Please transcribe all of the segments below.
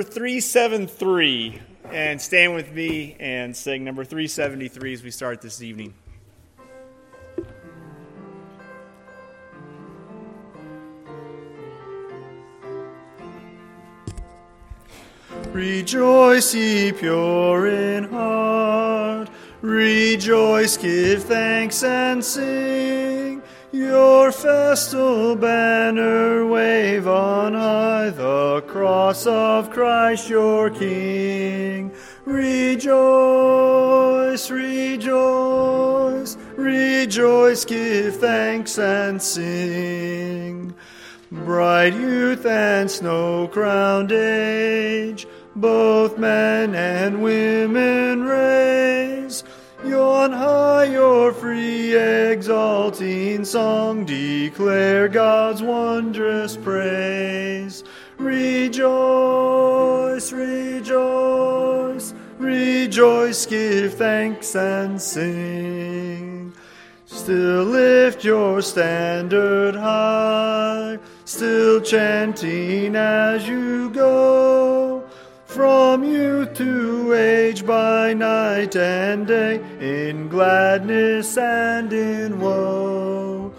number 373, and stand with me and sing number 373 as we start this evening. Rejoice, ye pure in heart, rejoice, give thanks and sing. Your festal banner wave on high, the cross of Christ your King. Rejoice, rejoice, rejoice, give thanks and sing. Bright youth and snow-crowned age, both men and women raise, on high your free exalting song, declare God's wondrous praise. Rejoice, rejoice, rejoice, give thanks and sing. Still lift your standard high, still chanting as you go, from youth to age, by night and day, in gladness and in woe.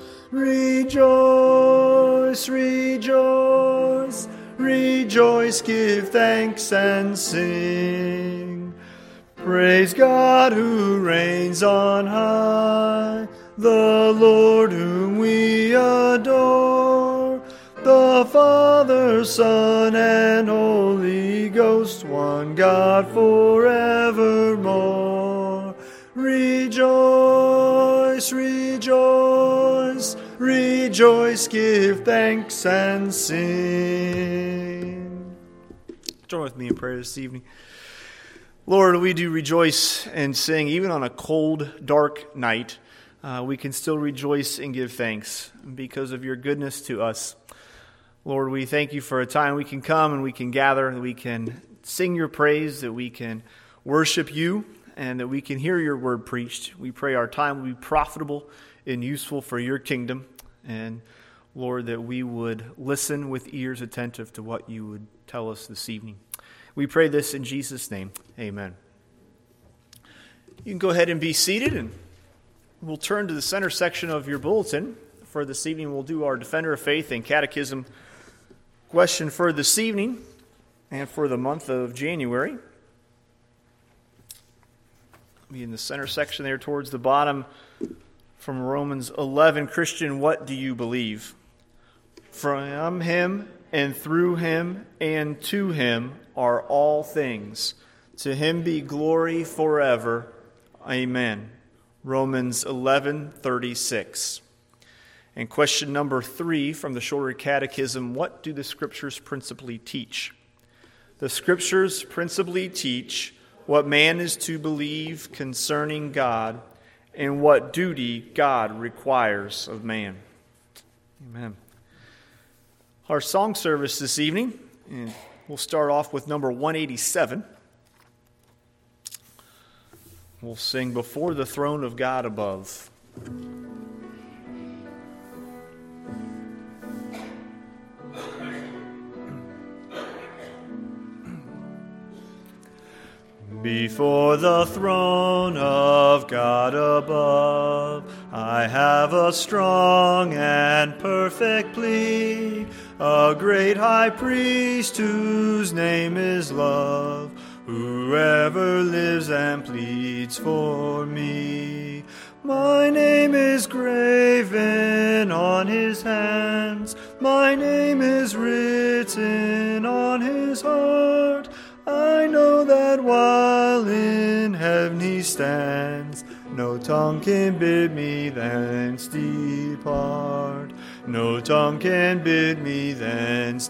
Rejoice, rejoice, rejoice, give thanks and sing. Praise God who reigns on high, the Lord whom we adore, the Father, Son, and Holy Ghost, one God forevermore. Rejoice, rejoice, rejoice, give thanks and sing. Join with me in prayer this evening. Lord, we do rejoice and sing, even on a cold, dark night. We can still rejoice and give thanks because of your goodness to us. Lord, we thank you for a time we can come and we can gather, that we can sing your praise, that we can worship you, and that we can hear your word preached. We pray our time will be profitable and useful for your kingdom. And Lord, that we would listen with ears attentive to what you would tell us this evening. We pray this in Jesus' name. Amen. You can go ahead and be seated, and we'll turn to the center section of your bulletin. For this evening, we'll do our Defender of Faith and Catechism question for this evening and for the month of January. Be in the center section there towards the bottom from Romans 11. Christian, what do you believe? From him and through him and to him are all things. To him be glory forever. Amen. Romans 11:36. And question number 3 from the Shorter Catechism, what do the Scriptures principally teach? The Scriptures principally teach what man is to believe concerning God and what duty God requires of man. Amen. Our song service this evening, and we'll start off with number 187. We'll sing Before the Throne of God Above. Before the throne of God above, I have a strong and perfect plea, a great high priest whose name is love, whoever lives and pleads for me. My name is graven on his hands, my name is written on his heart. I know that while in heaven he stands, no tongue can bid me thence depart. No tongue can bid me thence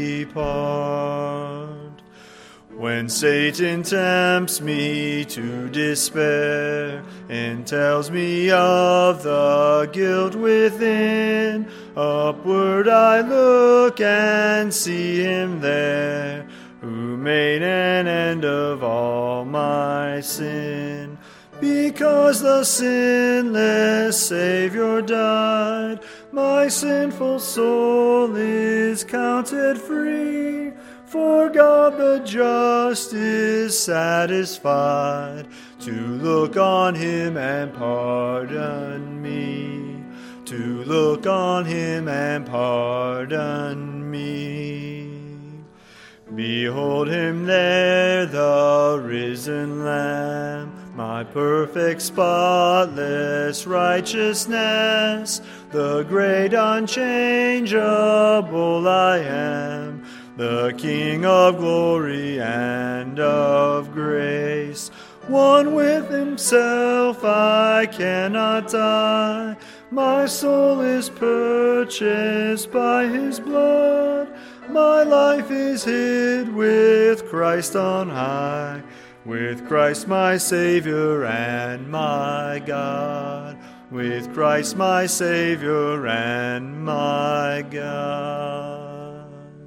depart. When Satan tempts me to despair and tells me of the guilt within, upward I look and see him there, who made an end of all my sin. Because the sinless Savior died, my sinful soul is counted free. For God the just is satisfied to look on him and pardon me. To look on him and pardon me. Behold him there, the risen Lamb, my perfect, spotless righteousness, the great unchangeable I am, the King of glory and of grace. One with himself, I cannot die. My soul is purchased by his blood. My life is hid with Christ on high, with Christ my Savior and my God, with Christ my Savior and my God.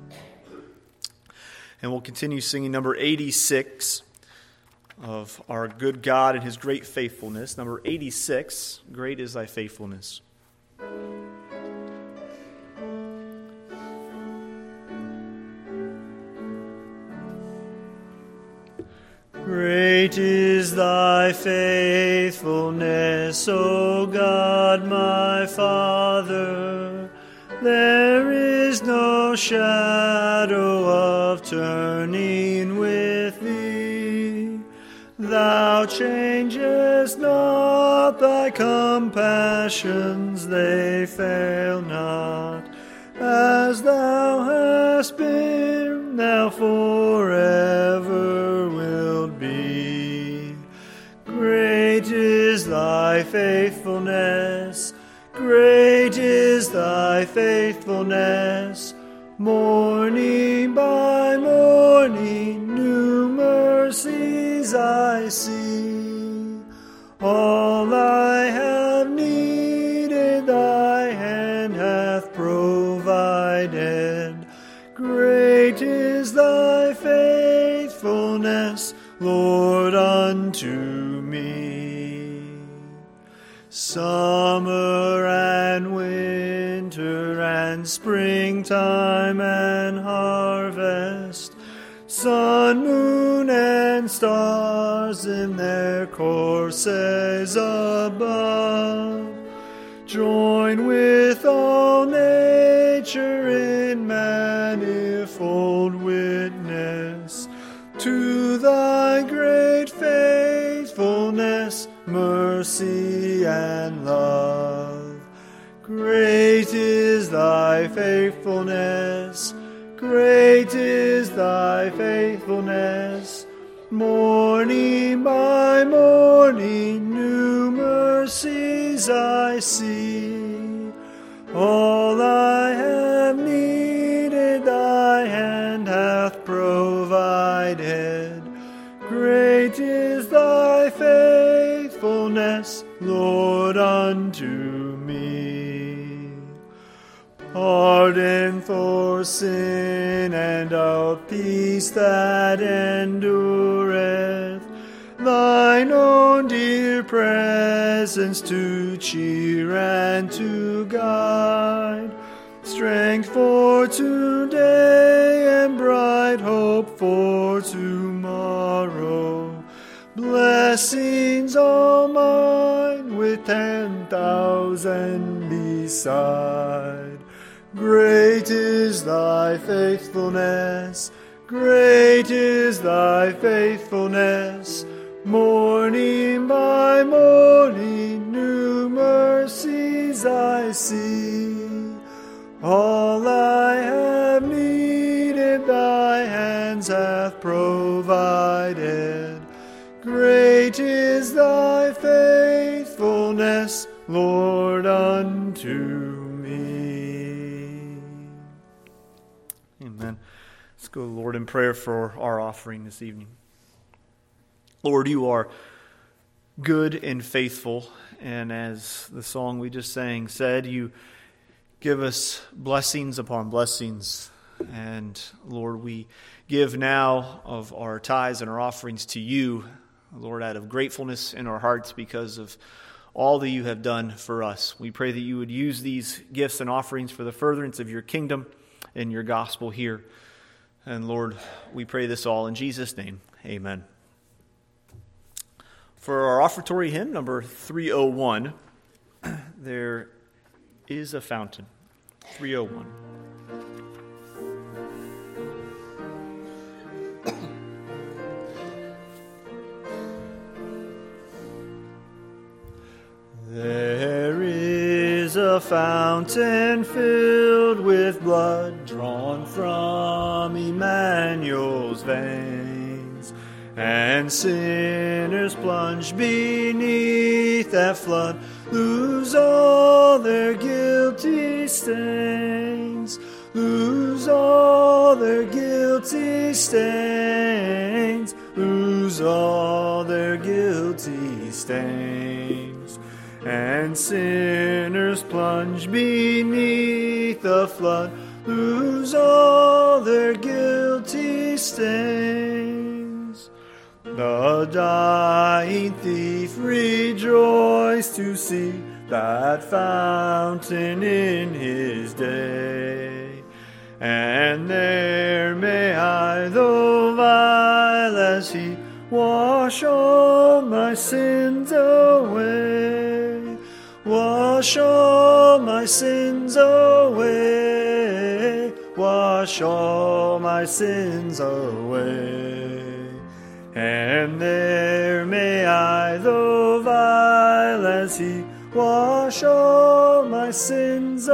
And we'll continue singing number 86 of Our Good God and His Great Faithfulness. Number 86, Great is Thy Faithfulness. Great is thy faithfulness, O God my Father. There is no shadow of turning with thee. Thou changest not, thy compassions, they fail not. As thou hast been, thou forever wilt be. Great is thy faithfulness, great is thy faithfulness. Morning by morning, new mercies I see. All I have needed, thy hand hath provided. Great is thy faithfulness, Lord, unto me. Summer and winter and springtime and harvest, sun, moon, and stars in their courses above, join with all nature in manifold witness to thy great faithfulness, mercy, and love. Great is thy faithfulness, great is thy faithfulness. Morning by morning, new mercies I see. All I have needed, thy hand hath provided. Great is thy faithfulness, Lord, unto me. Pardon for sin and of peace that endureth, thine own dear presence to cheer and to guide, strength for today and bright hope for tomorrow, blessings all mine with 10,000 beside. Great is thy faithfulness, great is thy faithfulness. Morning by morning, new mercies I see. All I have needed, thy hands hath provided. Great is thy faithfulness, Lord, unto me. Amen. Let's go, Lord, in prayer for our offering this evening. Lord, you are good and faithful, and as the song we just sang said, you give us blessings upon blessings. And Lord, we give now of our tithes and our offerings to you, Lord, out of gratefulness in our hearts because of all that you have done for us. We pray that you would use these gifts and offerings for the furtherance of your kingdom and your gospel here. And Lord, we pray this all in Jesus' name. Amen. For our offertory hymn, number 301, there is a fountain. 301. There is a fountain filled with blood drawn from Emmanuel's veins, and sinners plunged beneath that flood lose all their guilty stains, lose all their guilty stains, lose all their guilty stains. And sinners plunge beneath the flood, lose all their guilty stains. The dying thief rejoiced to see that fountain in his day. And there may I, though vile as he, wash all my sins away. Wash all my sins away. Wash all my sins away. And there may I, though vile as he, wash all my sins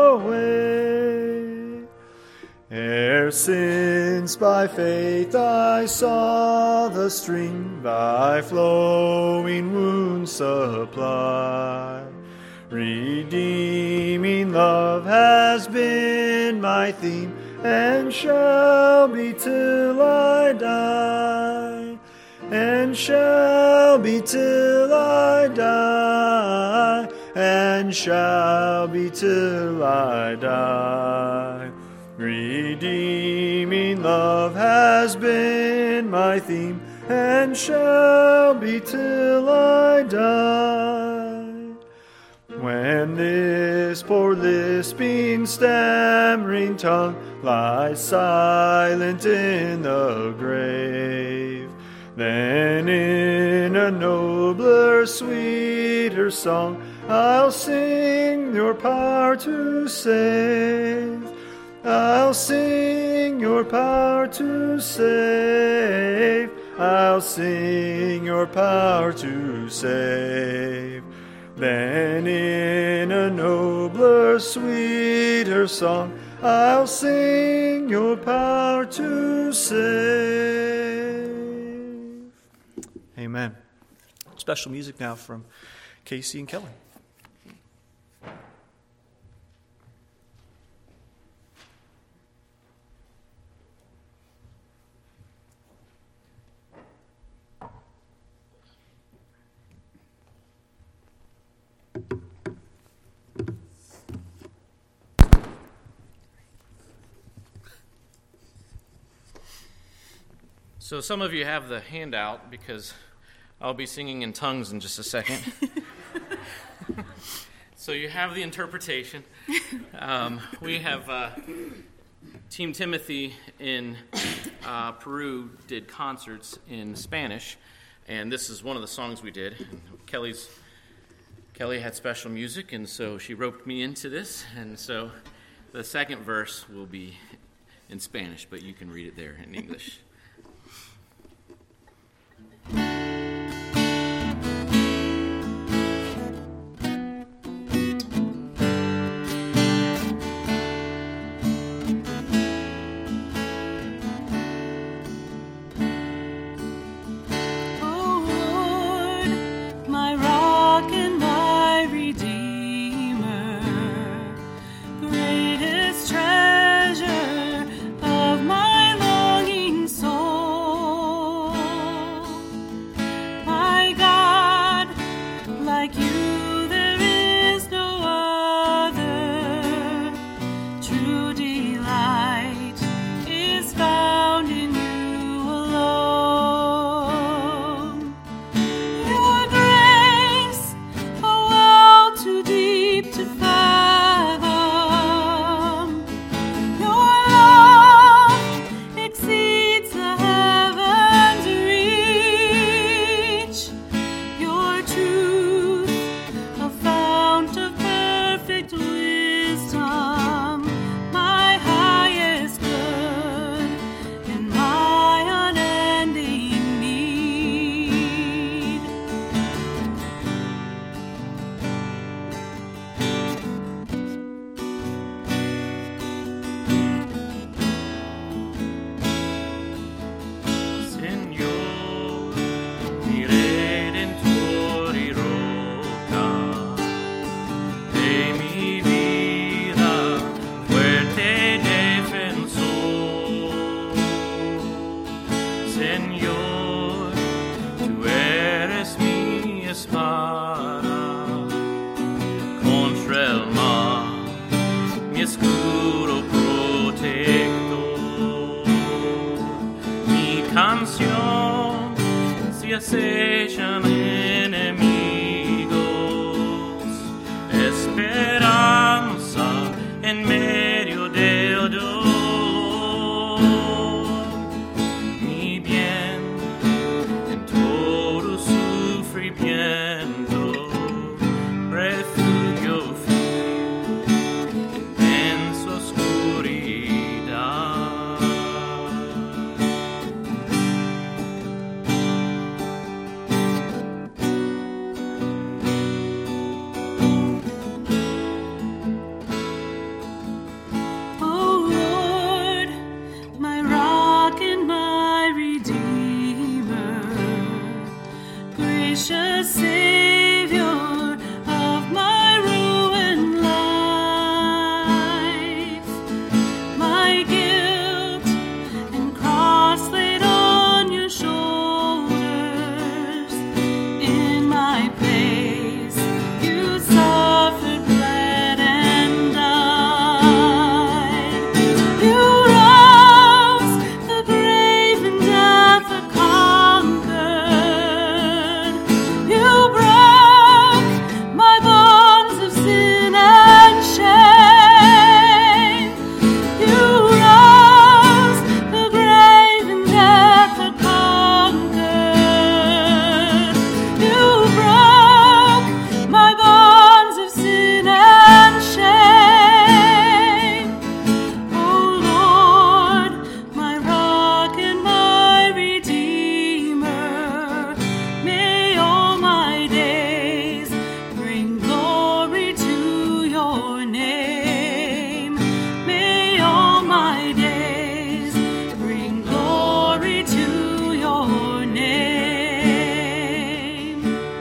away. Ere since by faith I saw the stream thy flowing wounds supply, redeeming love has been my theme, and shall be till I die, and shall be till I die, and shall be till I die. Redeeming love has been my theme, and shall be till I die. When this poor lisping, stammering tongue lies silent in the grave, then in a nobler, sweeter song I'll sing your power to save. I'll sing your power to save. I'll sing your power to save. Then in a nobler, sweeter song I'll sing your power to save. Amen. Special music now from Casey and Kelly. So some of you have the handout because I'll be singing in tongues in just a second. So you have the interpretation. We have Team Timothy in Peru did concerts in Spanish, and this is one of the songs we did. Kelly had special music, and so she roped me into this, and so the second verse will be in Spanish, but you can read it there in English. Greatest treasure of my longing soul. Señor, tú eres mi espada contra el mal, mi escudo protector, mi canción si acechan enemigos, esperanza en medio del dolor, mi bien en todo sufrimiento, refugio fui en su oscuridad. O Lord, my rock and my redeemer, gracious Savior of my ruined life, my guilt and cross laid on your shoulders, in my place you suffered, bled, and died. You rose the grave and death had conquered. You broke my bonds of sin and shame. You rose the grave and death had conquered. You broke my bonds of sin and shame. O Lord, my rock and my redeemer, may all my days bring glory to your name. May all my days bring glory to your name.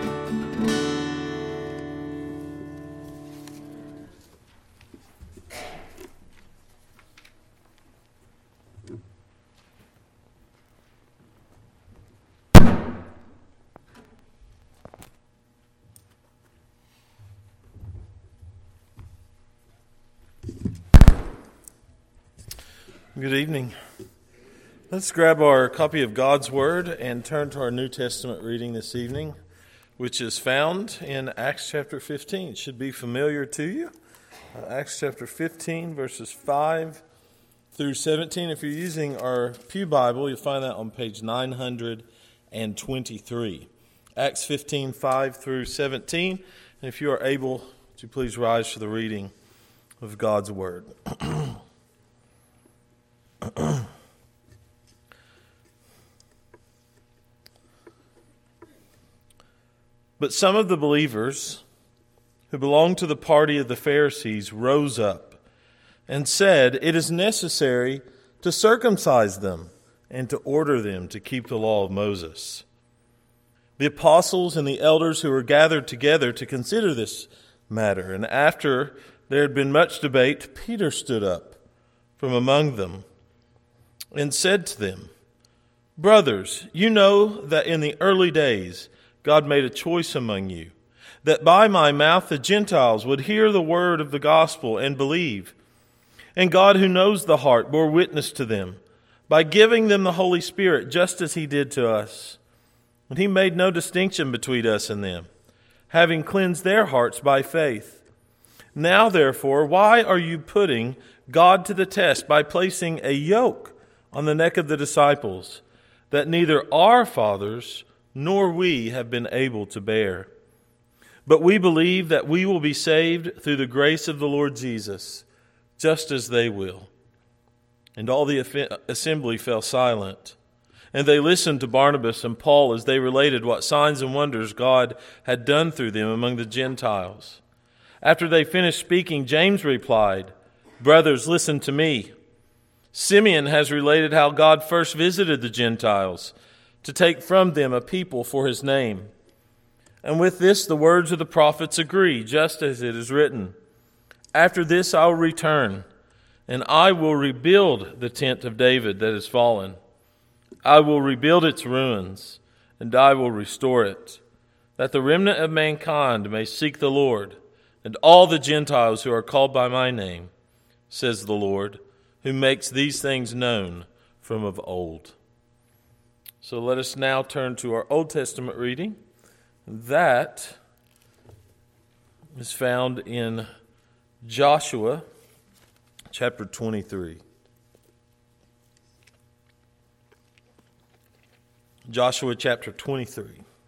Good evening. Let's grab our copy of God's Word and turn to our New Testament reading this evening, which is found in Acts chapter 15. It should be familiar to you. Acts chapter 15, verses 5 through 17. If you're using our Pew Bible, you'll find that on page 923. Acts 15, 5 through 17. And if you are able, would you please rise for the reading of God's Word. But some of the believers who belonged to the party of the Pharisees rose up and said, "It is necessary to circumcise them and to order them to keep the law of Moses." The apostles and the elders who were gathered together to consider this matter, and after there had been much debate, Peter stood up from among them and said to them, "Brothers, you know that in the early days God made a choice among you, that by my mouth the Gentiles would hear the word of the gospel and believe. And God, who knows the heart, bore witness to them by giving them the Holy Spirit, just as he did to us. And he made no distinction between us and them, having cleansed their hearts by faith. Now, therefore, why are you putting God to the test by placing a yoke on the neck of the disciples that neither our fathers nor we have been able to bear? But we believe that we will be saved through the grace of the Lord Jesus, just as they will." And all the assembly fell silent. And they listened to Barnabas and Paul as they related what signs and wonders God had done through them among the Gentiles. After they finished speaking, James replied, "Brothers, listen to me. Simeon has related how God first visited the Gentiles to take from them a people for his name. And with this the words of the prophets agree, just as it is written, 'After this I will return, and I will rebuild the tent of David that is fallen. I will rebuild its ruins, and I will restore it, that the remnant of mankind may seek the Lord, and all the Gentiles who are called by my name, says the Lord, who makes these things known from of old. So let us now turn to our Old Testament reading. That is found in Joshua chapter 23. Joshua chapter 23.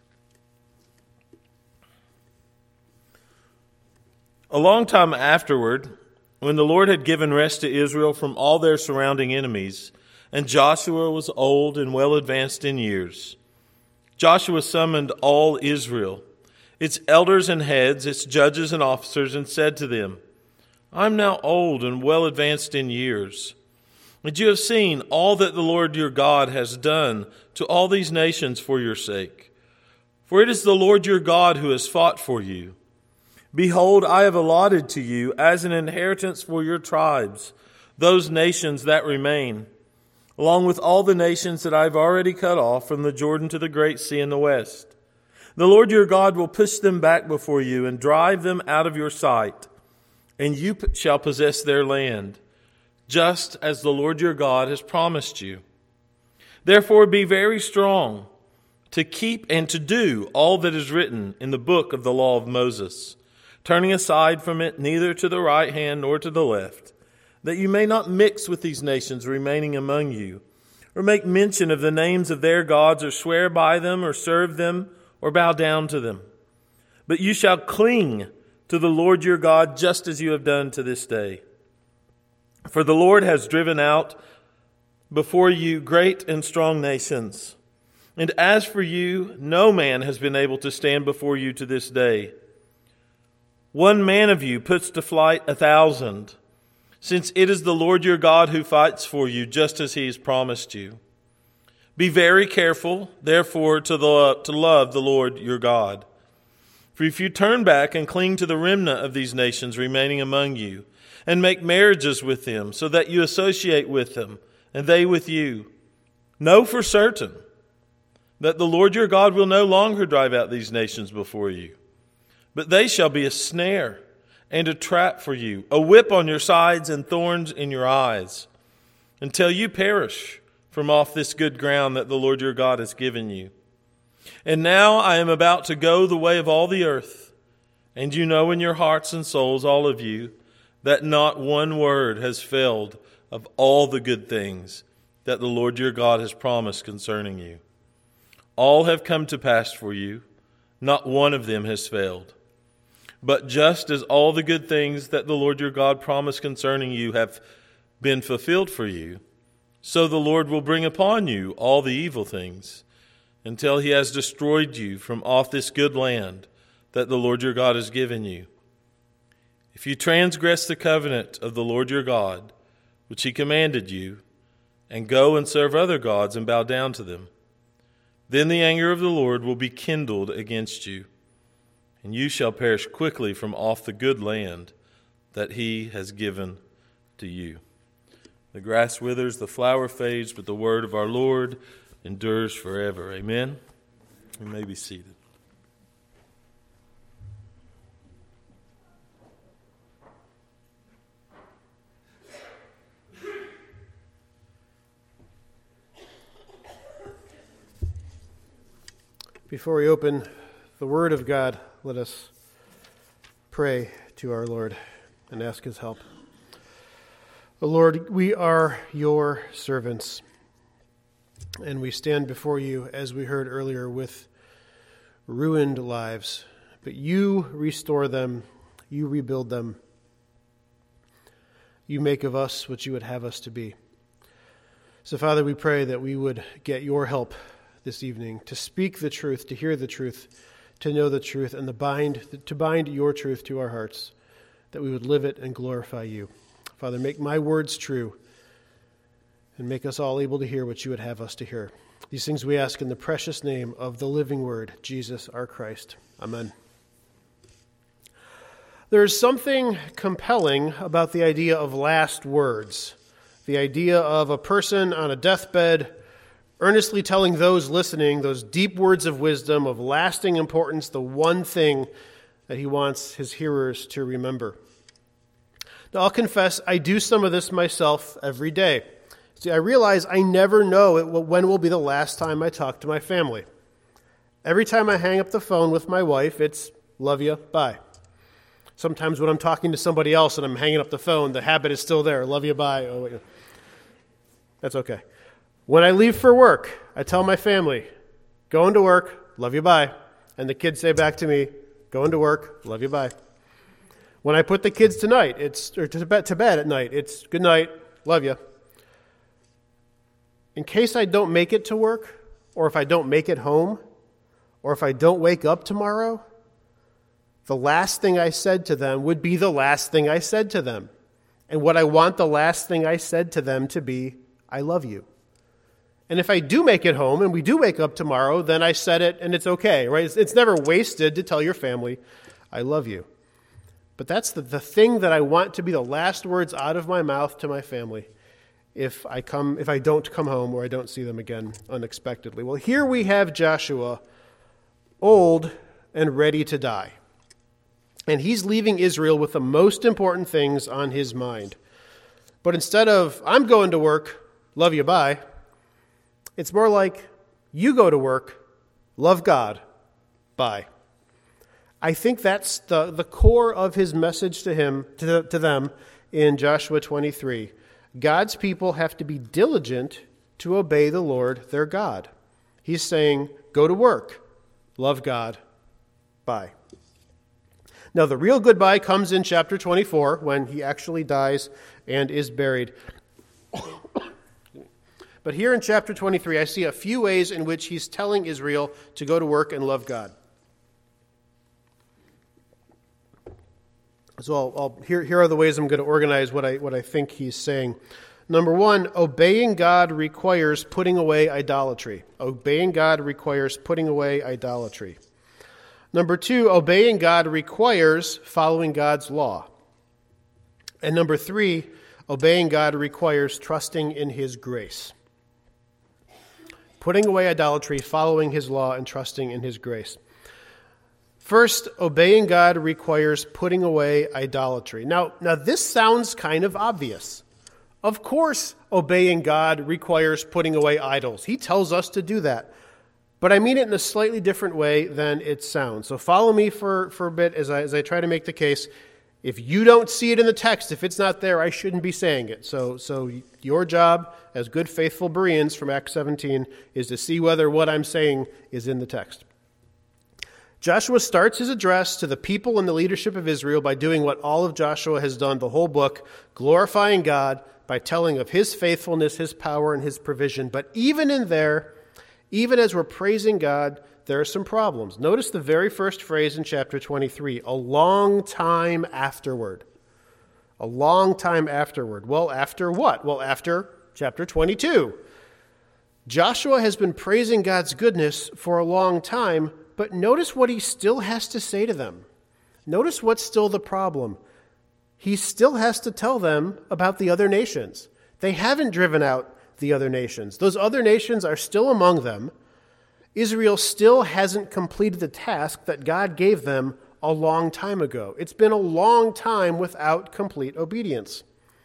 A long time afterward, when the Lord had given rest to Israel from all their surrounding enemies, and Joshua was old and well advanced in years, Joshua summoned all Israel, its elders and heads, its judges and officers, and said to them, I am now old and well advanced in years, and you have seen all that the Lord your God has done to all these nations for your sake. For it is the Lord your God who has fought for you. Behold, I have allotted to you as an inheritance for your tribes those nations that remain, along with all the nations that I have already cut off from the Jordan to the great sea in the west. The Lord your God will push them back before you and drive them out of your sight, and you shall possess their land, just as the Lord your God has promised you. Therefore be very strong to keep and to do all that is written in the book of the law of Moses, turning aside from it neither to the right hand nor to the left, that you may not mix with these nations remaining among you, or make mention of the names of their gods, or swear by them, or serve them, or bow down to them. But you shall cling to the Lord your God, just as you have done to this day. For the Lord has driven out before you great and strong nations. And as for you, no man has been able to stand before you to this day. One man of you puts to flight 1,000, since it is the Lord your God who fights for you, just as he has promised you. Be very careful, therefore, to love the Lord your God. For if you turn back and cling to the remnant of these nations remaining among you, and make marriages with them, so that you associate with them, and they with you, know for certain that the Lord your God will no longer drive out these nations before you, but they shall be a snare and a trap for you, a whip on your sides and thorns in your eyes, until you perish from off this good ground that the Lord your God has given you. And now I am about to go the way of all the earth, and you know in your hearts and souls, all of you, that not one word has failed of all the good things that the Lord your God has promised concerning you. All have come to pass for you, not one of them has failed. But just as all the good things that the Lord your God promised concerning you have been fulfilled for you, so the Lord will bring upon you all the evil things, until he has destroyed you from off this good land that the Lord your God has given you. If you transgress the covenant of the Lord your God, which he commanded you, and go and serve other gods and bow down to them, then the anger of the Lord will be kindled against you, and you shall perish quickly from off the good land that he has given to you. The grass withers, the flower fades, but the word of our Lord endures forever. Amen. You may be seated. Before we open the Word of God, let us pray to our Lord and ask his help. O Lord, we are your servants, and we stand before you, as we heard earlier, with ruined lives. But you restore them, you rebuild them, you make of us what you would have us to be. So, Father, we pray that we would get your help this evening to speak the truth, to hear the truth, to know the truth, and to bind your truth to our hearts, that we would live it and glorify you. Father, make my words true, and make us all able to hear what you would have us to hear. These things we ask in the precious name of the living Word, Jesus our Christ. Amen. There's something compelling about the idea of last words, the idea of a person on a deathbed earnestly telling those listening those deep words of wisdom of lasting importance, the one thing that he wants his hearers to remember. Now, I'll confess, I do some of this myself every day. See, I realize I never know when will be the last time I talk to my family. Every time I hang up the phone with my wife, it's love you, bye. Sometimes when I'm talking to somebody else and I'm hanging up the phone, the habit is still there, love you, bye. Oh, wait. That's okay. When I leave for work, I tell my family, going to work, love you, bye. And the kids say back to me, going to work, love you, bye. When I put the kids to bed at night, it's good night, love you. In case I don't make it to work, or if I don't make it home, or if I don't wake up tomorrow, the last thing I said to them would be the last thing I said to them. And what I want the last thing I said to them to be, I love you. And if I do make it home and we do wake up tomorrow, then I said it and it's okay, right? It's never wasted to tell your family, I love you. But that's the thing that I want to be the last words out of my mouth to my family if I don't come home or I don't see them again unexpectedly. Well, here we have Joshua, old and ready to die. And he's leaving Israel with the most important things on his mind. But instead of, I'm going to work, love you, bye, it's more like, you go to work, love God, bye. I think that's the core of his message to them in Joshua 23. God's people have to be diligent to obey the Lord their God. He's saying, go to work, love God, bye. Now, the real goodbye comes in chapter 24 when he actually dies and is buried. But here in chapter 23, I see a few ways in which he's telling Israel to go to work and love God. So here are the ways I'm going to organize what I think he's saying. Number one, obeying God requires putting away idolatry. Obeying God requires putting away idolatry. Number two, obeying God requires following God's law. And number three, obeying God requires trusting in his grace. Putting away idolatry, following his law, and trusting in his grace. First, obeying God requires putting away idolatry. Now this sounds kind of obvious. Of course, obeying God requires putting away idols. He tells us to do that. But I mean it in a slightly different way than it sounds. So follow me for a bit as I try to make the case. If you don't see it in the text, if it's not there, I shouldn't be saying it. So your job as good, faithful Bereans from Acts 17 is to see whether what I'm saying is in the text. Joshua starts his address to the people and the leadership of Israel by doing what all of Joshua has done the whole book, glorifying God by telling of his faithfulness, his power, and his provision. But even in there, even as we're praising God, there are some problems. Notice the very first phrase in chapter 23, a long time afterward. A long time afterward. Well, after what? Well, after chapter 22. Joshua has been praising God's goodness for a long time, but notice what he still has to say to them. Notice what's still the problem. He still has to tell them about the other nations. They haven't driven out the other nations. Those other nations are still among them. Israel still hasn't completed the task that God gave them a long time ago. It's been a long time without complete obedience.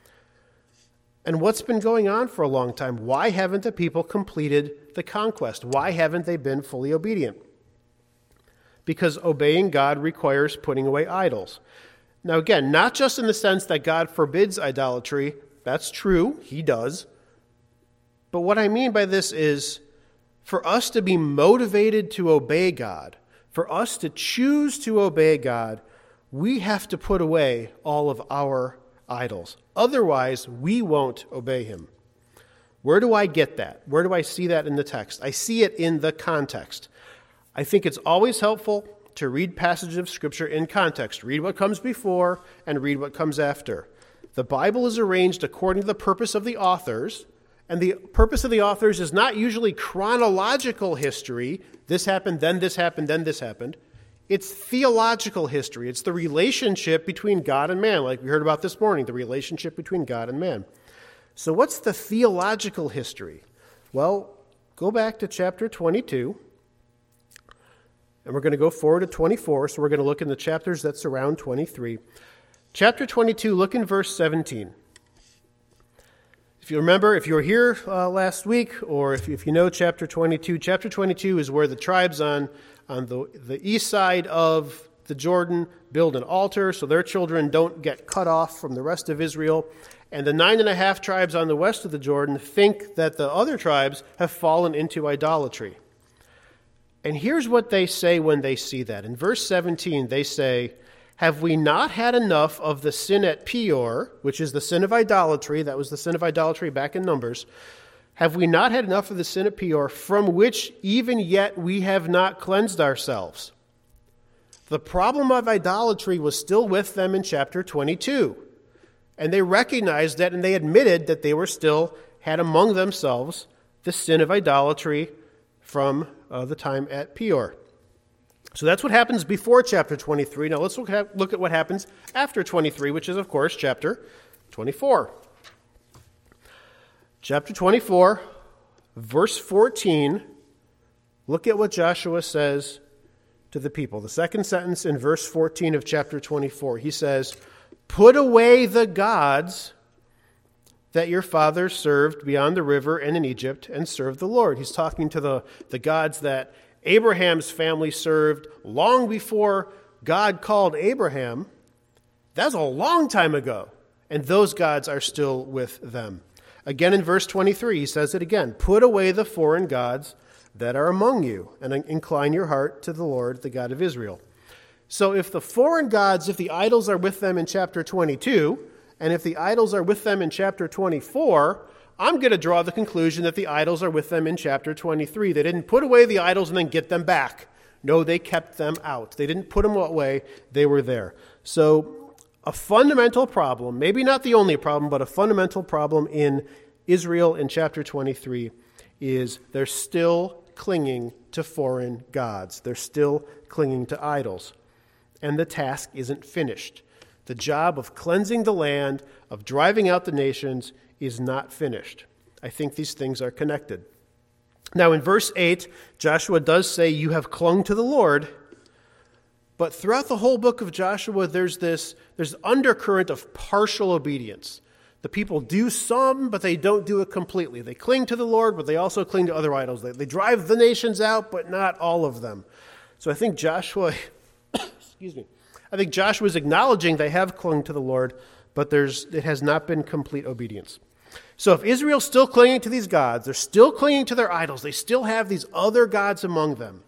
And what's been going on for a long time? Why haven't the people completed the conquest? Why haven't they been fully obedient? Because obeying God requires putting away idols. Now again, not just in the sense that God forbids idolatry. That's true, he does. But what I mean by this is, for us to be motivated to obey God, for us to choose to obey God, we have to put away all of our idols. Otherwise, we won't obey him. Where do I get that? Where do I see that in the text? I see it in the context. I think it's always helpful to read passages of Scripture in context. Read what comes before and read what comes after. The Bible is arranged according to the purpose of the authors, and the purpose of the authors is not usually chronological history. This happened, then this happened, then this happened. It's theological history. It's the relationship between God and man, like we heard about this morning, the relationship between God and man. So what's the theological history? Well, go back to chapter 22, and we're going to go forward to 24, so we're going to look in the chapters that surround 23. Chapter 22, look in verse 17. If you remember, if you were here last week, or if you know chapter 22 is where the tribes on the east side of the Jordan build an altar so their children don't get cut off from the rest of Israel. And the 9.5 tribes on the west of the Jordan think that the other tribes have fallen into idolatry. And here's what they say when they see that. In verse 17, they say, "Have we not had enough of the sin at Peor," which is the sin of idolatry? That was the sin of idolatry back in Numbers. "Have we not had enough of the sin at Peor, from which even yet we have not cleansed ourselves?" The problem of idolatry was still with them in chapter 22. And they recognized that, and they admitted that they were still had among themselves the sin of idolatry from the time at Peor. So that's what happens before chapter 23. Now let's look at what happens after 23, which is, of course, chapter 24. Chapter 24, verse 14, look at what Joshua says to the people. The second sentence in verse 14 of chapter 24, he says, "Put away the gods that your fathers served beyond the river and in Egypt, and serve the Lord." He's talking to the gods that Abraham's family served long before God called Abraham. That's a long time ago, and those gods are still with them. Again in verse 23, he says it again, "Put away the foreign gods that are among you, and incline your heart to the Lord, the God of Israel." So if the foreign gods, if the idols are with them in chapter 22, and if the idols are with them in chapter 24, I'm going to draw the conclusion that the idols are with them in chapter 23. They didn't put away the idols and then get them back. No, they kept them out. They didn't put them away. They were there. So a fundamental problem, maybe not the only problem, but a fundamental problem in Israel in chapter 23 is they're still clinging to foreign gods. They're still clinging to idols. And the task isn't finished. The job of cleansing the land, of driving out the nations, is not finished. I think these things are connected. Now in verse 8, Joshua does say, "You have clung to the Lord." But throughout the whole book of Joshua, there's undercurrent of partial obedience. The people do some, but they don't do it completely. They cling to the Lord, but they also cling to other idols. They drive the nations out, but not all of them. So I think Joshua, I think Joshua is acknowledging they have clung to the Lord, but it has not been complete obedience. So if Israel's still clinging to these gods, they're still clinging to their idols, they still have these other gods among them,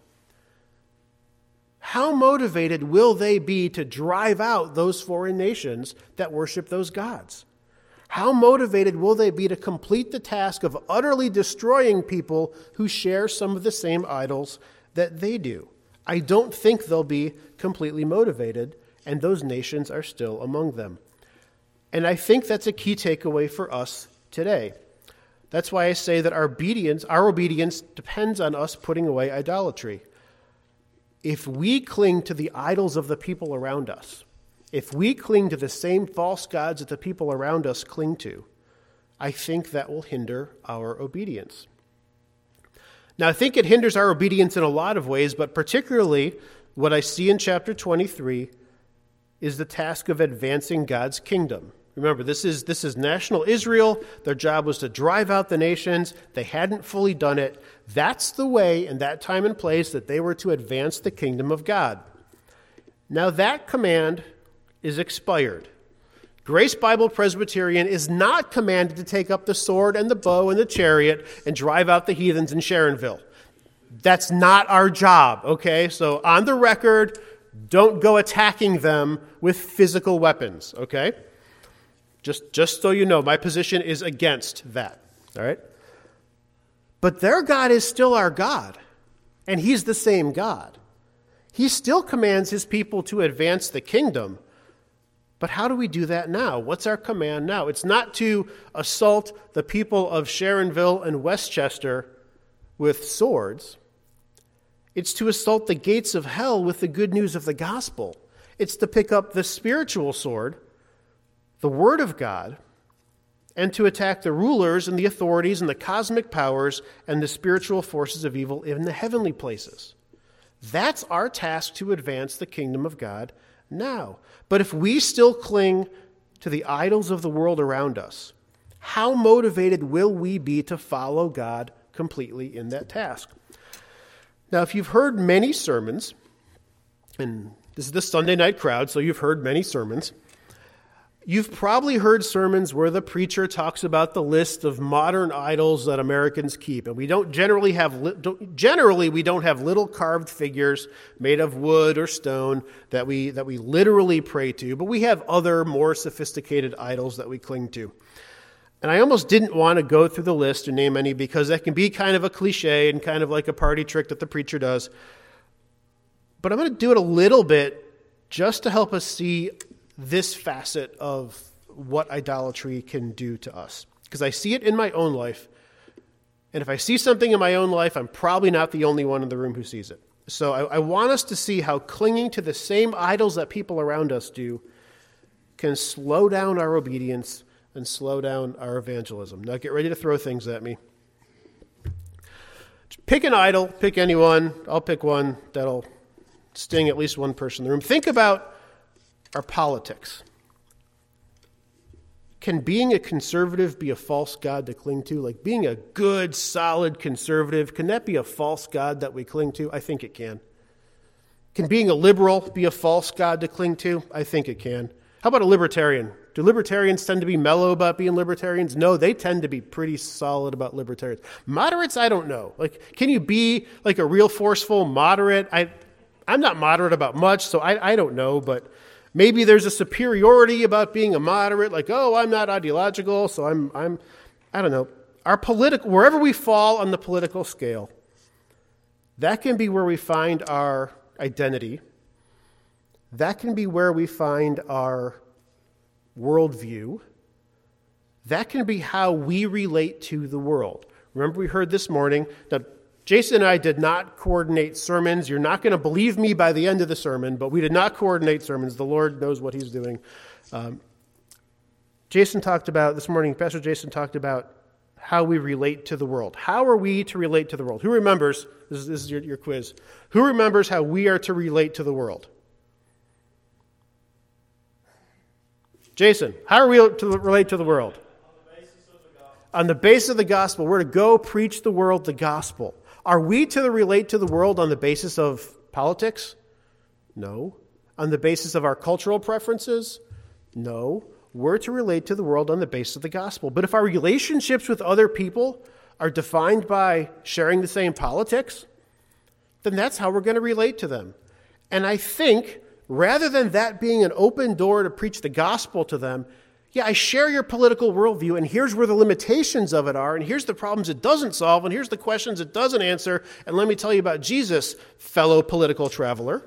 how motivated will they be to drive out those foreign nations that worship those gods? How motivated will they be to complete the task of utterly destroying people who share some of the same idols that they do? I don't think they'll be completely motivated, and those nations are still among them. And I think that's a key takeaway for us today. That's why I say that our obedience depends on us putting away idolatry. If we cling to the idols of the people around us, if we cling to the same false gods that the people around us cling to, I think that will hinder our obedience. Now, I think it hinders our obedience in a lot of ways, but particularly what I see in chapter 23 is the task of advancing God's kingdom. Remember, this is national Israel. Their job was to drive out the nations. They hadn't fully done it. That's the way, in that time and place, that they were to advance the kingdom of God. Now, that command is expired. Grace Bible Presbyterian is not commanded to take up the sword and the bow and the chariot and drive out the heathens in Sharonville. That's not our job, okay? So on the record, don't go attacking them with physical weapons, okay? Just so you know, my position is against that, all right? But their God is still our God, and he's the same God. He still commands his people to advance the kingdom. But how do we do that now? What's our command now? It's not to assault the people of Sharonville and Westchester with swords. It's to assault the gates of hell with the good news of the gospel. It's to pick up the spiritual sword, the Word of God, and to attack the rulers and the authorities and the cosmic powers and the spiritual forces of evil in the heavenly places. That's our task to advance the kingdom of God now. But if we still cling to the idols of the world around us, how motivated will we be to follow God completely in that task? Now, if you've heard many sermons, and this is the Sunday night crowd, so you've heard many sermons, you've probably heard sermons where the preacher talks about the list of modern idols that Americans keep. And we don't generally we don't have little carved figures made of wood or stone that we literally pray to, but we have other more sophisticated idols that we cling to. And I almost didn't want to go through the list and name any because that can be kind of a cliche and kind of like a party trick that the preacher does. But I'm going to do it a little bit just to help us see this facet of what idolatry can do to us. Because I see it in my own life. And if I see something in my own life, I'm probably not the only one in the room who sees it. So I want us to see how clinging to the same idols that people around us do can slow down our obedience and slow down our evangelism. Now get ready to throw things at me. Pick an idol, pick anyone. I'll pick one that'll sting at least one person in the room. Think about our politics. Can being a conservative be a false god to cling to? Like being a good, solid conservative, can that be a false god that we cling to? I think it can. Can being a liberal be a false god to cling to? I think it can. How about a libertarian? Do libertarians tend to be mellow about being libertarians? No, they tend to be pretty solid about libertarians. Moderates, I don't know. Like, can you be like a real forceful moderate? I'm not moderate about much, so I don't know, but maybe there's a superiority about being a moderate, like, oh, I'm not ideological, so I don't know. Wherever we fall on the political scale, that can be where we find our identity. That can be where we find our worldview. That can be how we relate to the world. Remember, we heard this morning that Jason and I did not coordinate sermons. You're not going to believe me by the end of the sermon, but we did not coordinate sermons. The Lord knows what he's doing. This morning, Pastor Jason talked about how we relate to the world. How are we to relate to the world? Who remembers, this is your quiz, who remembers how we are to relate to the world? Jason, how are we to relate to the world? On the basis of the gospel. We're to go preach the world the gospel. Are we to relate to the world on the basis of politics? No. On the basis of our cultural preferences? No. We're to relate to the world on the basis of the gospel. But if our relationships with other people are defined by sharing the same politics, then that's how we're going to relate to them. And I think, rather than that being an open door to preach the gospel to them, yeah, I share your political worldview, and here's where the limitations of it are, and here's the problems it doesn't solve, and here's the questions it doesn't answer, and let me tell you about Jesus, fellow political traveler.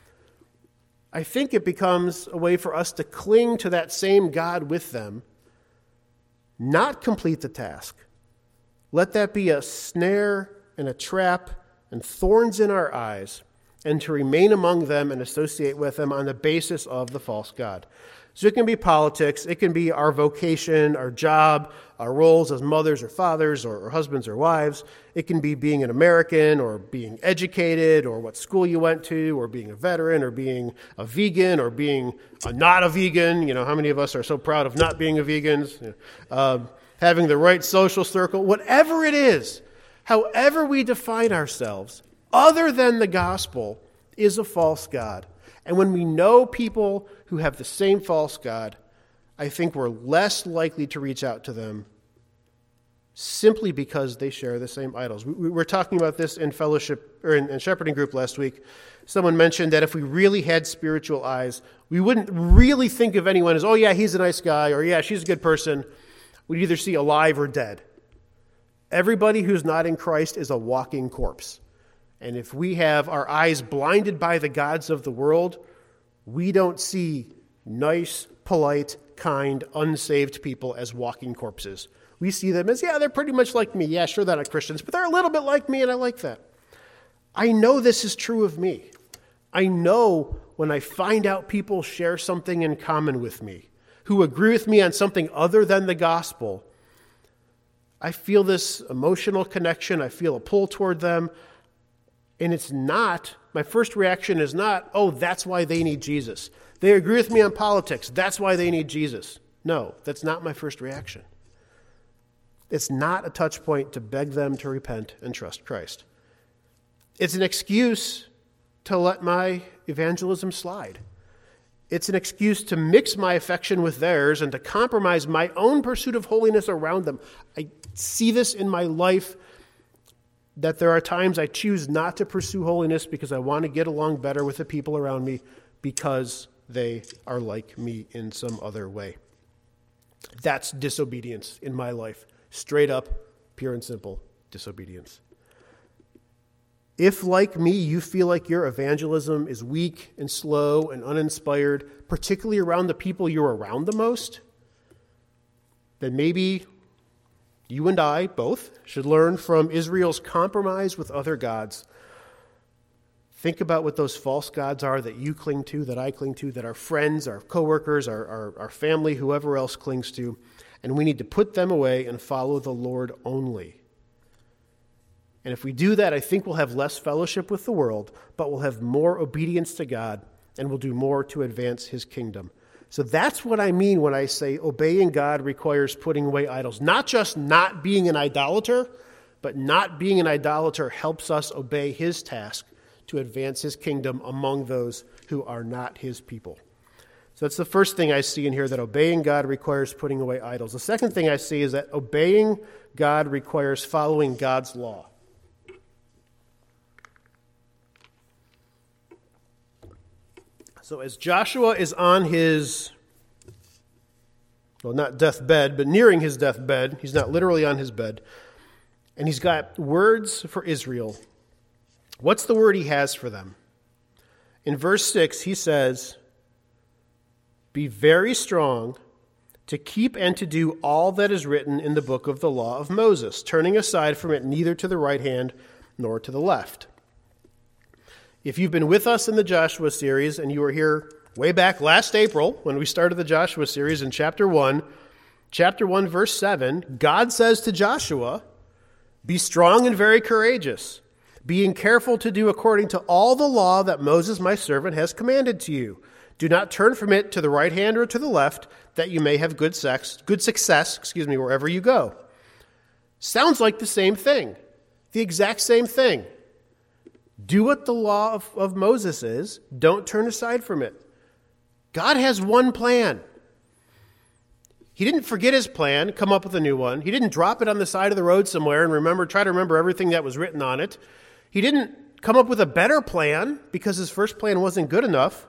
I think it becomes a way for us to cling to that same God with them, not complete the task. Let that be a snare and a trap and thorns in our eyes, and to remain among them and associate with them on the basis of the false god. So it can be politics, it can be our vocation, our job, our roles as mothers or fathers or husbands or wives. It can be being an American or being educated or what school you went to or being a veteran or being a vegan or being not a vegan. You know, how many of us are so proud of not being a vegans? Having the right social circle, whatever it is, however we define ourselves, other than the gospel, is a false god. And when we know people who have the same false god, I think we're less likely to reach out to them simply because they share the same idols. We were talking about this in fellowship or in shepherding group last week. Someone mentioned that if we really had spiritual eyes, we wouldn't really think of anyone as, oh yeah, he's a nice guy, or yeah, she's a good person. We'd either see alive or dead. Everybody who's not in Christ is a walking corpse. And if we have our eyes blinded by the gods of the world, we don't see nice, polite, kind, unsaved people as walking corpses. We see them as, yeah, they're pretty much like me. Yeah, sure, they're not Christians, but they're a little bit like me, and I like that. I know this is true of me. I know when I find out people share something in common with me, who agree with me on something other than the gospel, I feel this emotional connection. I feel a pull toward them. And it's not, my first reaction is not, oh, that's why they need Jesus. They agree with me on politics. That's why they need Jesus. No, that's not my first reaction. It's not a touch point to beg them to repent and trust Christ. It's an excuse to let my evangelism slide. It's an excuse to mix my affection with theirs and to compromise my own pursuit of holiness around them. I see this in my life, that there are times I choose not to pursue holiness because I want to get along better with the people around me because they are like me in some other way. That's disobedience in my life. Straight up, pure and simple disobedience. If, like me, you feel like your evangelism is weak and slow and uninspired, particularly around the people you're around the most, then maybe you and I both should learn from Israel's compromise with other gods. Think about what those false gods are that you cling to, that I cling to, that our friends, our coworkers, our family, whoever else clings to, and we need to put them away and follow the Lord only. And if we do that, I think we'll have less fellowship with the world, but we'll have more obedience to God, and we'll do more to advance his kingdom. So that's what I mean when I say obeying God requires putting away idols. Not just not being an idolater, but not being an idolater helps us obey his task to advance his kingdom among those who are not his people. So that's the first thing I see in here, that obeying God requires putting away idols. The second thing I see is that obeying God requires following God's law. So as Joshua is on his, well, not deathbed, but nearing his deathbed, he's not literally on his bed, and he's got words for Israel. What's the word he has for them? In verse 6, he says, "Be very strong to keep and to do all that is written in the book of the law of Moses, turning aside from it neither to the right hand nor to the left." If you've been with us in the Joshua series, and you were here way back last April when we started the Joshua series in chapter 1, verse 7, God says to Joshua, "Be strong and very courageous, being careful to do according to all the law that Moses my servant has commanded to you. Do not turn from it to the right hand or to the left, that you may have good success, wherever you go." Sounds like the same thing, the exact same thing. Do what the law of Moses is. Don't turn aside from it. God has one plan. He didn't forget his plan, come up with a new one. He didn't drop it on the side of the road somewhere and try to remember everything that was written on it. He didn't come up with a better plan because his first plan wasn't good enough.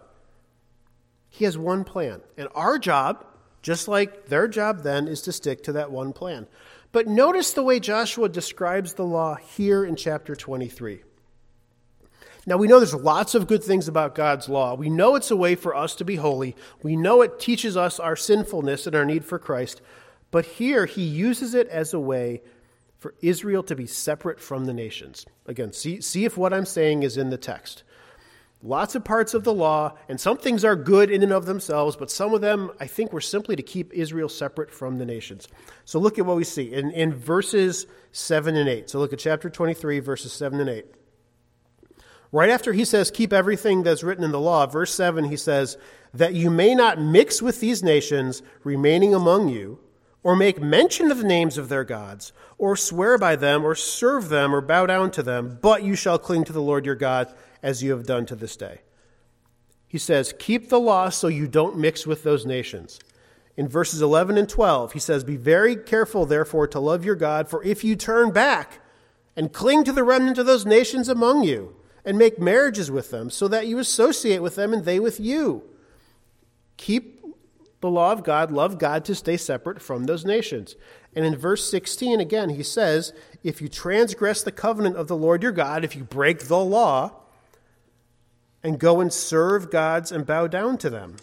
He has one plan. And our job, just like their job then, is to stick to that one plan. But notice the way Joshua describes the law here in chapter 23. Now, we know there's lots of good things about God's law. We know it's a way for us to be holy. We know it teaches us our sinfulness and our need for Christ. But here, he uses it as a way for Israel to be separate from the nations. Again, see if what I'm saying is in the text. Lots of parts of the law, and some things are good in and of themselves, but some of them, I think, were simply to keep Israel separate from the nations. So look at what we see in verses 7 and 8. So look at chapter 23, verses 7 and 8. Right after he says, keep everything that's written in the law, verse 7, he says, "That you may not mix with these nations remaining among you, or make mention of the names of their gods, or swear by them, or serve them, or bow down to them, but you shall cling to the Lord your God, as you have done to this day." He says, keep the law so you don't mix with those nations. In verses 11 and 12, he says, "Be very careful, therefore, to love your God, for if you turn back and cling to the remnant of those nations among you, and make marriages with them, so that you associate with them and they with you." Keep the law of God, love God, to stay separate from those nations. And in verse 16, again, he says, if you transgress the covenant of the Lord your God, if you break the law, and go and serve gods and bow down to them.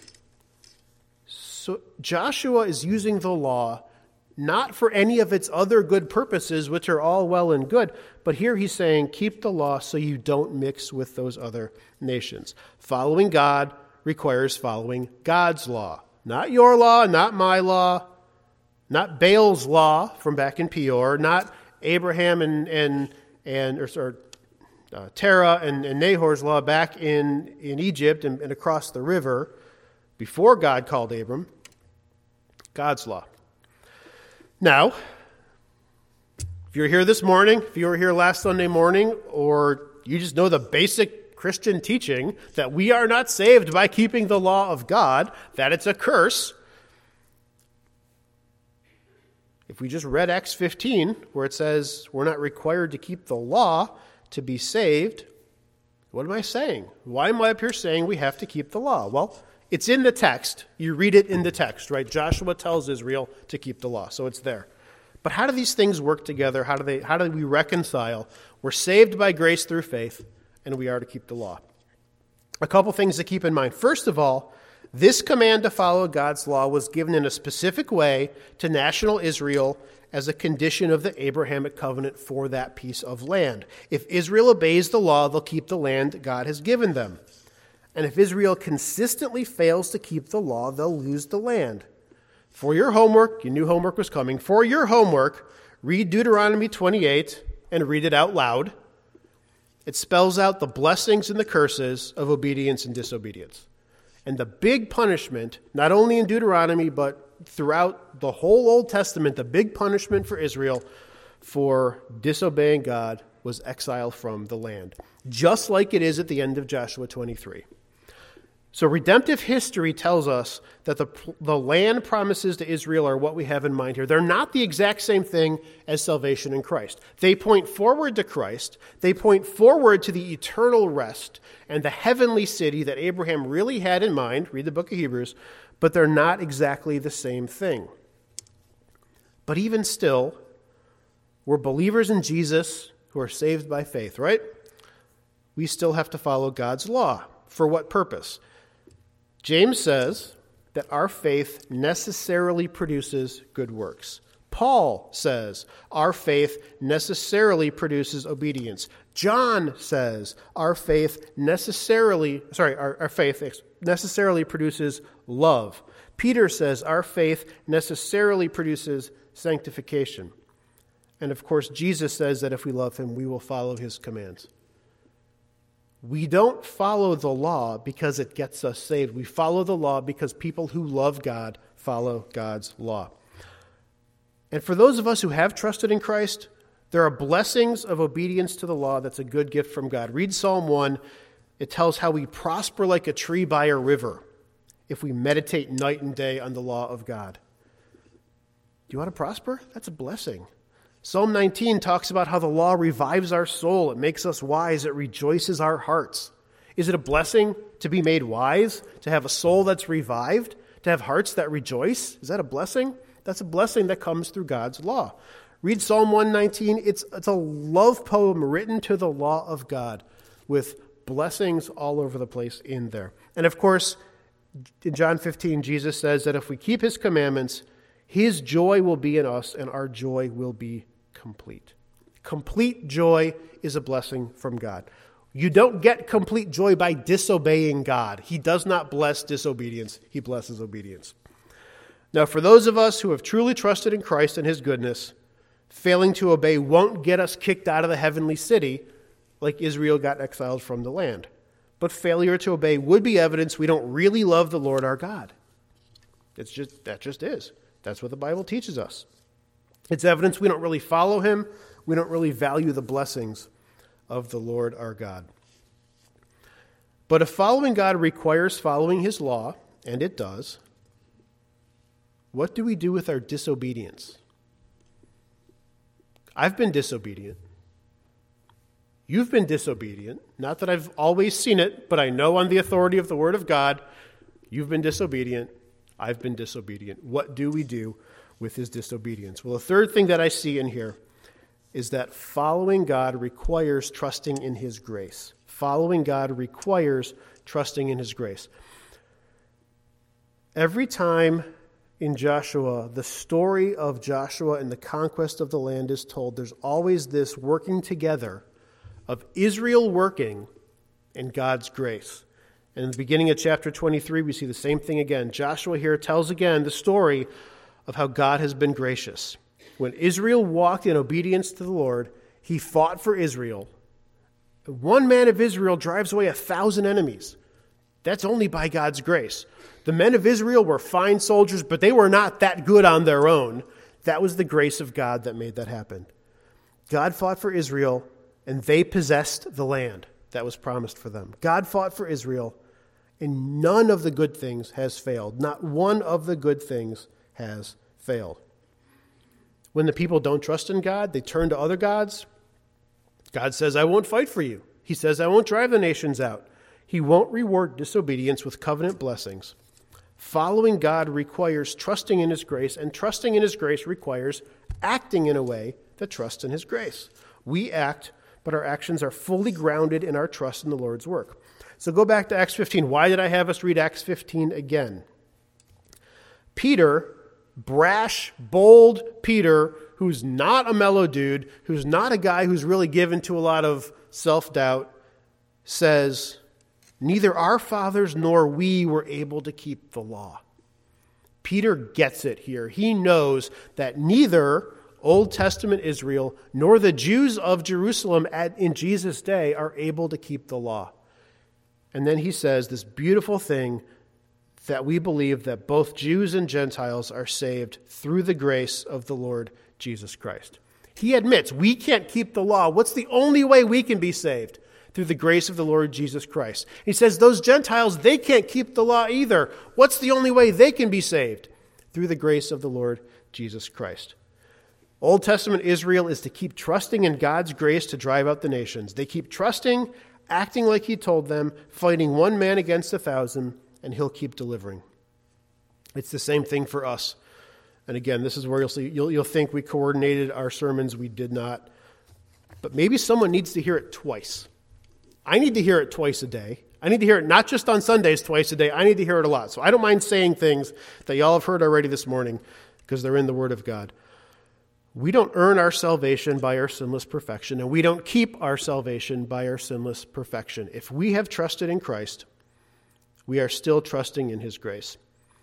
So Joshua is using the law not for any of its other good purposes, which are all well and good, but here he's saying, keep the law so you don't mix with those other nations. Following God requires following God's law, Not your law, not my law, not Baal's law from back in Peor, not Abraham and Terah and Nahor's law back in Egypt and across the river before God called Abram. God's law. Now, if you're here this morning, if you were here last Sunday morning, or you just know the basic Christian teaching that we are not saved by keeping the law of God, that it's a curse. If we just read Acts 15, where it says we're not required to keep the law to be saved, what am I saying? Why am I up here saying we have to keep the law? Well, it's in the text. You read it in the text, right? Joshua tells Israel to keep the law, so it's there. But how do these things work together? How do we reconcile? We're saved by grace through faith, and we are to keep the law. A couple things to keep in mind. First of all, this command to follow God's law was given in a specific way to national Israel as a condition of the Abrahamic covenant for that piece of land. If Israel obeys the law, they'll keep the land God has given them. And if Israel consistently fails to keep the law, they'll lose the land. For your homework, you knew homework was coming. For your homework, read Deuteronomy 28 and read it out loud. It spells out the blessings and the curses of obedience and disobedience. And the big punishment, not only in Deuteronomy, but throughout the whole Old Testament, the big punishment for Israel for disobeying God was exile from the land, just like it is at the end of Joshua 23. So redemptive history tells us that the land promises to Israel are what we have in mind here. They're not the exact same thing as salvation in Christ. They point forward to Christ. They point forward to the eternal rest and the heavenly city that Abraham really had in mind. Read the book of Hebrews. But they're not exactly the same thing. But even still, we're believers in Jesus who are saved by faith, right? We still have to follow God's law. For what purpose? James says that our faith necessarily produces good works. Paul says our faith necessarily produces obedience. John says our faith necessarily produces love. Peter says our faith necessarily produces sanctification. And of course, Jesus says that if we love him, we will follow his commands. We don't follow the law because it gets us saved. We follow the law because people who love God follow God's law. And for those of us who have trusted in Christ, there are blessings of obedience to the law that's a good gift from God. Read Psalm 1. It tells how we prosper like a tree by a river if we meditate night and day on the law of God. Do you want to prosper? That's a blessing. Psalm 19 talks about how the law revives our soul. It makes us wise. It rejoices our hearts. Is it a blessing to be made wise, to have a soul that's revived, to have hearts that rejoice? Is that a blessing? That's a blessing that comes through God's law. Read Psalm 119. It's a love poem written to the law of God with blessings all over the place in there. And of course, in John 15, Jesus says that if we keep his commandments, his joy will be in us and our joy will be complete. Complete joy is a blessing from God. You don't get complete joy by disobeying God. He does not bless disobedience. He blesses obedience. Now, for those of us who have truly trusted in Christ and his goodness, failing to obey won't get us kicked out of the heavenly city like Israel got exiled from the land. But failure to obey would be evidence we don't really love the Lord our God. That just is. That's what the Bible teaches us. It's evidence we don't really follow him. We don't really value the blessings of the Lord our God. But if following God requires following his law, and it does, what do we do with our disobedience? I've been disobedient. You've been disobedient. Not that I've always seen it, but I know on the authority of the Word of God, you've been disobedient. I've been disobedient. What do we do with his disobedience? Well, the third thing that I see in here is that following God requires trusting in his grace. Following God requires trusting in his grace. Every time in Joshua, the story of Joshua and the conquest of the land is told, there's always this working together of Israel working in God's grace. And in the beginning of chapter 23, we see the same thing again. Joshua here tells again the story of how God has been gracious. When Israel walked in obedience to the Lord, he fought for Israel. One man of Israel drives away 1,000 enemies. That's only by God's grace. The men of Israel were fine soldiers, but they were not that good on their own. That was the grace of God that made that happen. God fought for Israel, and they possessed the land that was promised for them. God fought for Israel, and none of the good things has failed. Not one of the good things has failed. When the people don't trust in God, they turn to other gods. God says, I won't fight for you. He says, I won't drive the nations out. He won't reward disobedience with covenant blessings. Following God requires trusting in his grace, and trusting in his grace requires acting in a way that trusts in his grace. We act, but our actions are fully grounded in our trust in the Lord's work. So go back to Acts 15. Why did I have us read Acts 15 again? Peter, brash, bold Peter, who's not a mellow dude, who's not a guy who's really given to a lot of self-doubt, says, neither our fathers nor we were able to keep the law. Peter gets it here. He knows that neither Old Testament Israel nor the Jews of Jerusalem in Jesus' day are able to keep the law. And then he says this beautiful thing that we believe that both Jews and Gentiles are saved through the grace of the Lord Jesus Christ. He admits we can't keep the law. What's the only way we can be saved? Through the grace of the Lord Jesus Christ. He says those Gentiles, they can't keep the law either. What's the only way they can be saved? Through the grace of the Lord Jesus Christ. Old Testament Israel is to keep trusting in God's grace to drive out the nations. They keep trusting, acting like he told them, fighting one man against 1,000, and he'll keep delivering. It's the same thing for us. And again, this is where you'll think we coordinated our sermons. We did not. But maybe someone needs to hear it twice. I need to hear it twice a day. I need to hear it not just on Sundays twice a day. I need to hear it a lot. So I don't mind saying things that y'all have heard already this morning because they're in the Word of God. We don't earn our salvation by our sinless perfection, and we don't keep our salvation by our sinless perfection. If we have trusted in Christ, we are still trusting in his grace.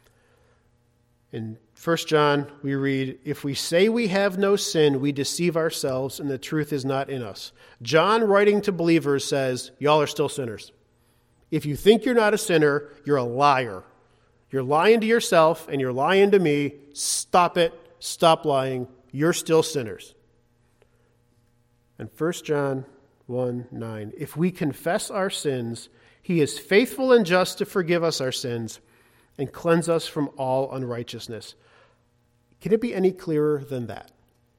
In 1 John, we read, if we say we have no sin, we deceive ourselves, and the truth is not in us. John, writing to believers, says, y'all are still sinners. If you think you're not a sinner, you're a liar. You're lying to yourself, and you're lying to me. Stop it. Stop lying. You're still sinners. And 1 John 1:9, if we confess our sins, he is faithful and just to forgive us our sins and cleanse us from all unrighteousness. Can it be any clearer than that?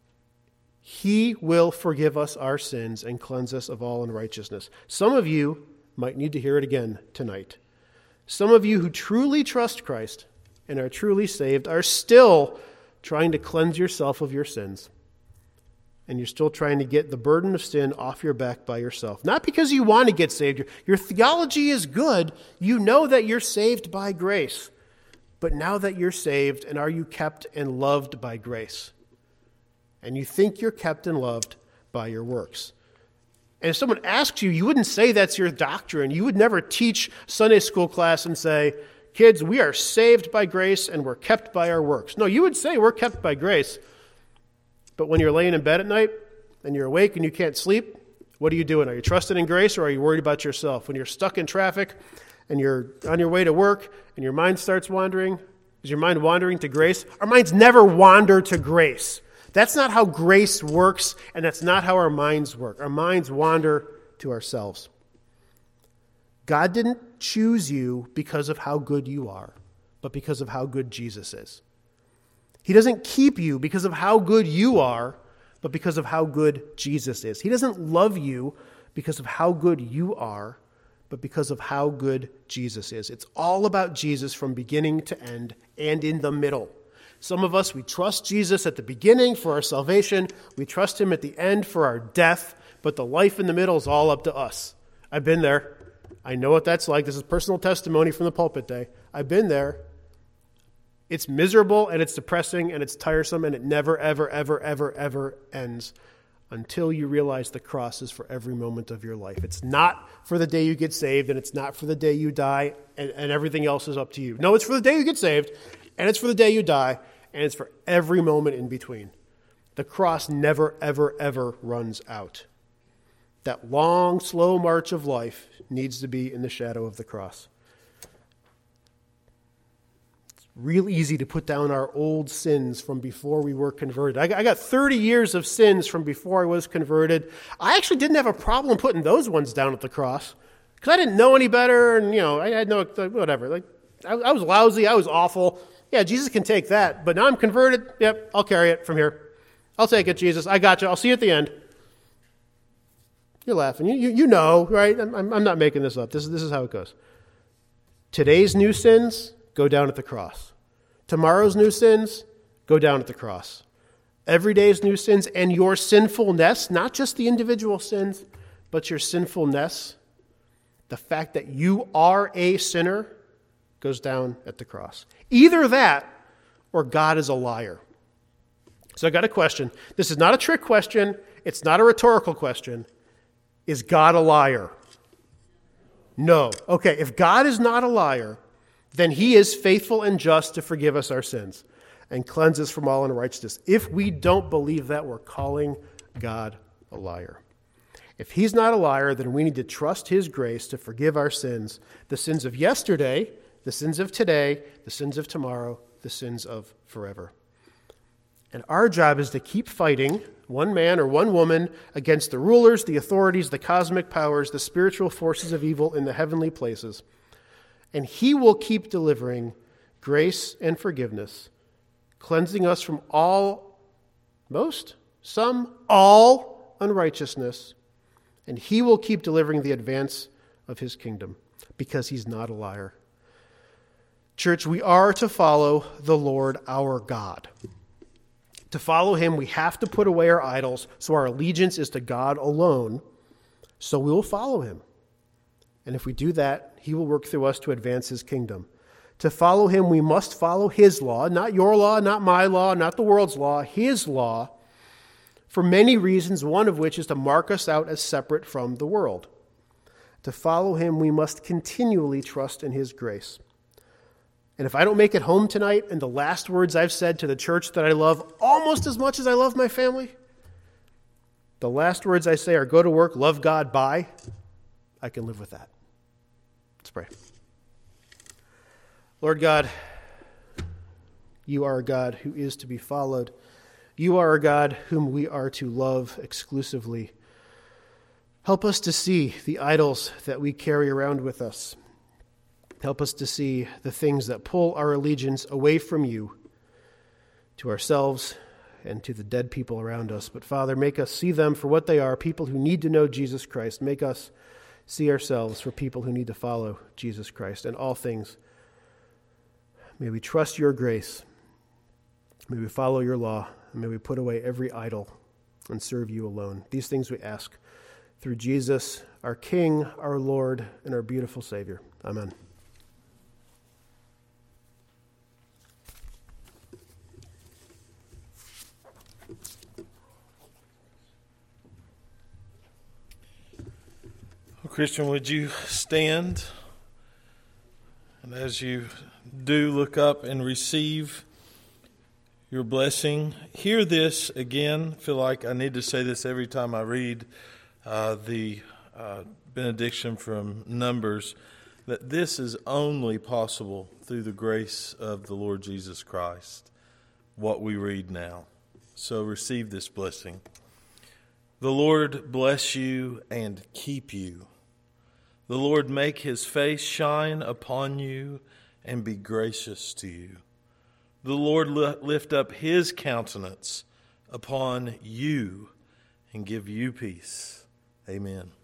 He will forgive us our sins and cleanse us of all unrighteousness. Some of you might need to hear it again tonight. Some of you who truly trust Christ and are truly saved are still trying to cleanse yourself of your sins. And you're still trying to get the burden of sin off your back by yourself. Not because you want to get saved. Your theology is good. You know that you're saved by grace. But now that you're saved, and are you kept and loved by grace? And you think you're kept and loved by your works. And if someone asks you, you wouldn't say that's your doctrine. You would never teach Sunday school class and say, kids, we are saved by grace and we're kept by our works. No, you would say we're kept by grace. But when you're laying in bed at night and you're awake and you can't sleep, what are you doing? Are you trusting in grace or are you worried about yourself? When you're stuck in traffic and you're on your way to work and your mind starts wandering, is your mind wandering to grace? Our minds never wander to grace. That's not how grace works, and that's not how our minds work. Our minds wander to ourselves. God didn't choose you because of how good you are, but because of how good Jesus is. He doesn't keep you because of how good you are, but because of how good Jesus is. He doesn't love you because of how good you are, but because of how good Jesus is. It's all about Jesus from beginning to end and in the middle. Some of us, we trust Jesus at the beginning for our salvation. We trust him at the end for our death, but the life in the middle is all up to us. I've been there. I know what that's like. This is personal testimony from the pulpit day. I've been there. It's miserable and it's depressing and it's tiresome and it never, ever, ever, ever, ever ends. until you realize the cross is for every moment of your life. It's not for the day you get saved, and it's not for the day you die, and everything else is up to you. No, it's for the day you get saved, and it's for the day you die, and it's for every moment in between. The cross never, ever, ever runs out. That long, slow march of life needs to be in the shadow of the cross. It's real easy to put down our old sins from before we were converted. I got 30 years of sins from before I was converted. I actually didn't have a problem putting those ones down at the cross because I didn't know any better, and I had no whatever. Like I was lousy, I was awful. Yeah, Jesus can take that, but now I'm converted. Yep, I'll carry it from here. I'll take it, Jesus. I got you. I'll see you at the end. You're laughing. You know, right? I'm not making this up. This is how it goes. Today's new sins go down at the cross. Tomorrow's new sins go down at the cross. Every day's new sins and your sinfulness, not just the individual sins, but your sinfulness, the fact that you are a sinner, goes down at the cross. Either that or God is a liar. So I got a question. This is not a trick question. It's not a rhetorical question. Is God a liar? No. Okay, if God is not a liar, then he is faithful and just to forgive us our sins and cleanse us from all unrighteousness. If we don't believe that, we're calling God a liar. If he's not a liar, then we need to trust his grace to forgive our sins, the sins of yesterday, the sins of today, the sins of tomorrow, the sins of forever. And our job is to keep fighting, one man or one woman, against the rulers, the authorities, the cosmic powers, the spiritual forces of evil in the heavenly places. And he will keep delivering grace and forgiveness, cleansing us from all unrighteousness. And he will keep delivering the advance of his kingdom because he's not a liar. Church, we are to follow the Lord our God. To follow him, we have to put away our idols, so our allegiance is to God alone, so we will follow him. And if we do that, he will work through us to advance his kingdom. To follow him, we must follow his law, not your law, not my law, not the world's law, his law, for many reasons, one of which is to mark us out as separate from the world. To follow him, we must continually trust in his grace. And if I don't make it home tonight and the last words I've said to the church that I love almost as much as I love my family, the last words I say are go to work, love God, bye, I can live with that. Let's pray. Lord God, you are a God who is to be followed. You are a God whom we are to love exclusively. Help us to see the idols that we carry around with us. Help us to see the things that pull our allegiance away from you, to ourselves and to the dead people around us. But Father, make us see them for what they are, people who need to know Jesus Christ. Make us see ourselves for people who need to follow Jesus Christ. And all things, may we trust your grace. May we follow your law. And may we put away every idol and serve you alone. These things we ask through Jesus, our King, our Lord, and our beautiful Savior. Amen. Christian, would you stand? And as you do, look up and receive your blessing. Hear this again. I feel like I need to say this every time I read the benediction from Numbers, that this is only possible through the grace of the Lord Jesus Christ, what we read now. So receive this blessing. The Lord bless you and keep you. The Lord make his face shine upon you and be gracious to you. The Lord lift up his countenance upon you and give you peace. Amen.